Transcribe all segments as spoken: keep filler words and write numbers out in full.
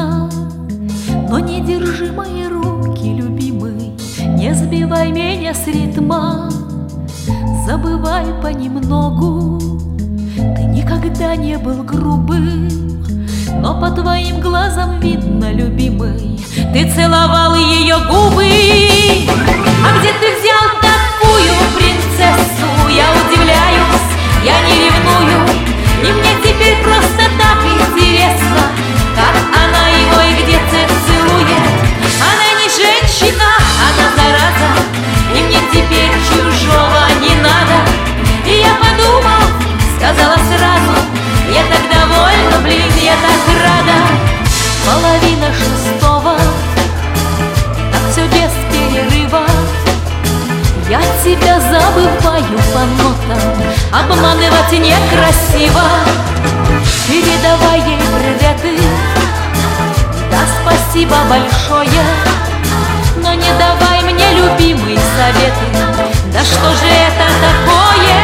видно. Но не держи мои руки, любимый, не сбивай меня с ритма. Забывай понемногу, ты никогда не был грубым. Но по твоим глазам видно, любимый, ты целовал ее губы. А где ты взял такую принцессу? Я удивляюсь, я не ревную, и мне теперь просто так интересно, как она его и где целует. Она не женщина, она зараза, и мне теперь чужого не надо. И я подумал, сказала сразу, я так довольна, блин, я так рада. Половина шестого, так все без перерыва. Я тебя забываю по нотам, обманывать некрасиво. Передавай ей приветы, да спасибо большое, но не давай мне, любимые, советы. Да что же это такое?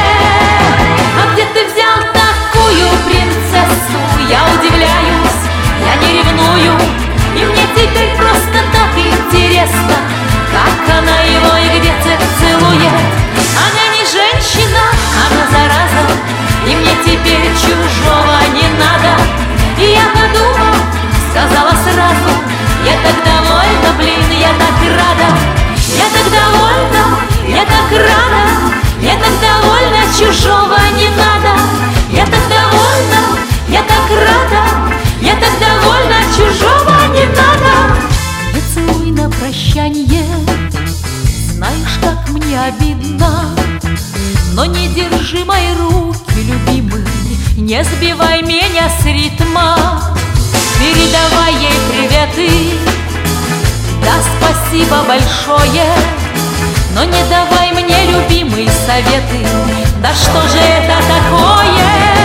А где ты взял такую принцессу? Я удивляюсь, я не ревную, и мне теперь просто так интересно, как она его и где целует. Она не женщина, она зараза, и мне теперь чужого не надо. И я подумал, сказала сразу, я так довольна, блин, я так рада. Я так довольна, я так рада, я так довольна, чужого не надо. Я так довольна, я так рада, я так довольна, чужого не надо. Не целуй на прощанье, знаешь, как мне обидно, но не держи мои руки, любимый, не сбивай меня с ритма. Передавай ей приветы, да спасибо большое, но не давай мне, любимые, советы. Да что же это такое?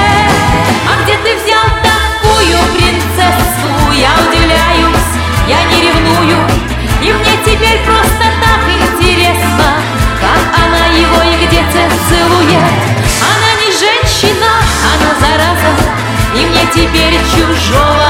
А где ты взял такую принцессу? Я удивляюсь, я не ревную, и мне теперь просто так интересно, как она его и где целует. Она не женщина, она зараза, и мне теперь чужого